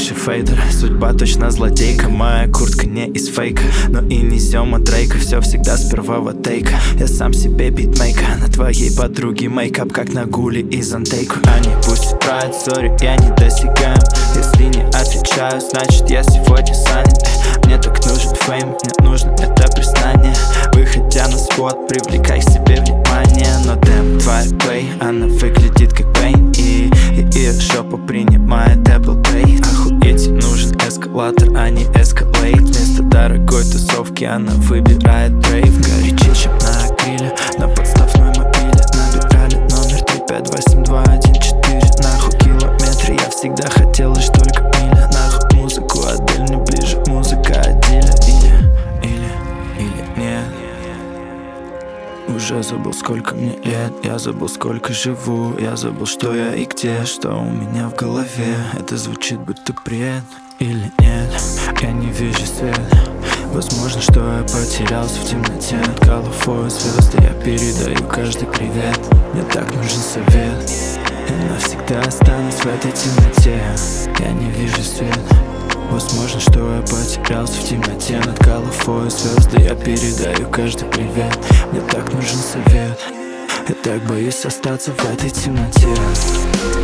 крыше фейдер. Судьба точно злодейка, моя куртка не из фейка, но и не Зема Дрейка. Все всегда с первого тейка, я сам себе битмейка. На твоей подруге мейкап, как на гуле из антейку. Они пусть играют, сори, я не досягаем. Если не отвечаю, значит я сегодня занят. Мне так нужен фейм, мне нужно это признание. Выходя на спот, привлекай к себе внимание. Но дэм, твоя плей, она выглядит как Бэйн. И ее жопа принимает Apple Pay. Охуеть, нужен эскалатор, а не эскалейт. Вместо дорогой тусовки она выбирает дрейв. Горячее, чем на акриле, на подставной мобиле. Набирали номер 358-214. Нахуй километры, я всегда хотел лишь только миля. Нахуй музыку отдельно, ближе музыка отделя. Или нет. Уже забыл, сколько мне лет, я забыл, сколько живу. Я забыл, что я и где, что у меня в голове. Это звучит, будто бред. Или нет, я не вижу свет. Возможно, что я потерялся в темноте. Над головой звезды я передаю каждый привет. Мне так нужен совет. Я навсегда останусь в этой темноте. Я не вижу свет. Возможно, что я потерялся в темноте. Над головой звезды я передаю каждый привет. Мне так нужен совет. Я так боюсь остаться в этой темноте.